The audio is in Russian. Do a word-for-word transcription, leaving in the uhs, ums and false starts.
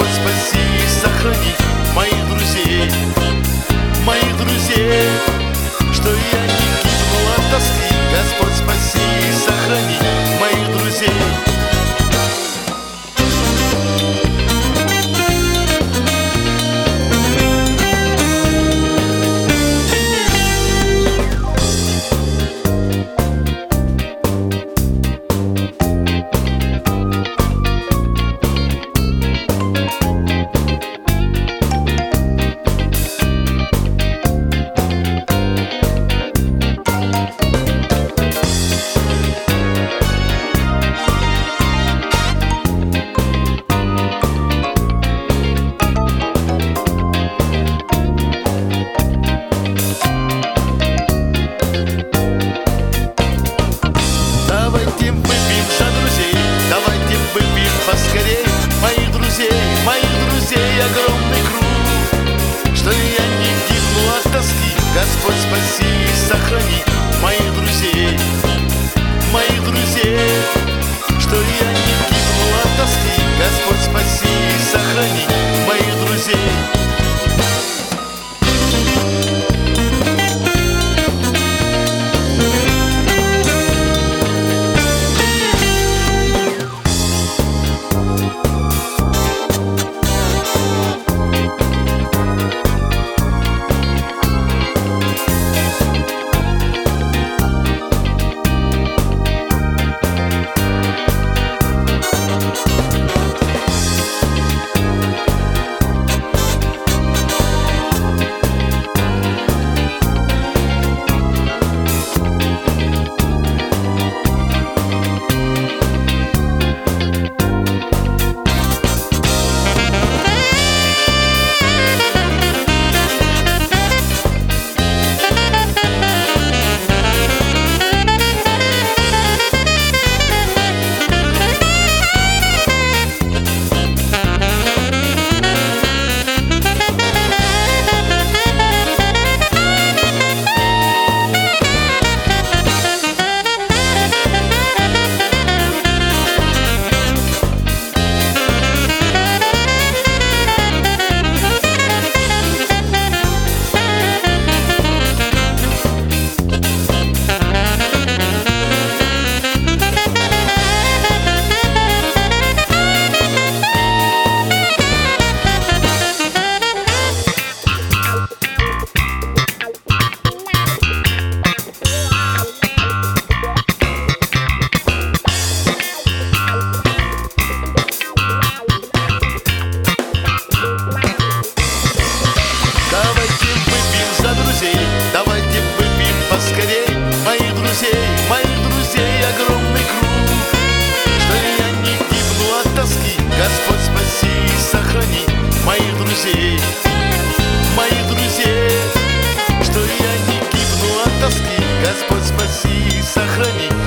Господь, спаси и сохрани моих друзей, моих друзей, что я не гибну от тоски. Господь, спаси и сохрани моих друзей. Поскорей, моих друзей, моих друзей огромный круг, что я не гибну от тоски. Господь, спаси и сохрани моих друзей, моих друзей, что я не гибну от тоски. Господь, спаси и сохрани моих друзей. Давайте выпьем поскорей, моих друзей, моих друзей огромный круг, что я не гибну от тоски. Господь, спаси и сохрани моих друзей, моих друзей, что я не гибну от тоски. Господь, спаси и сохрани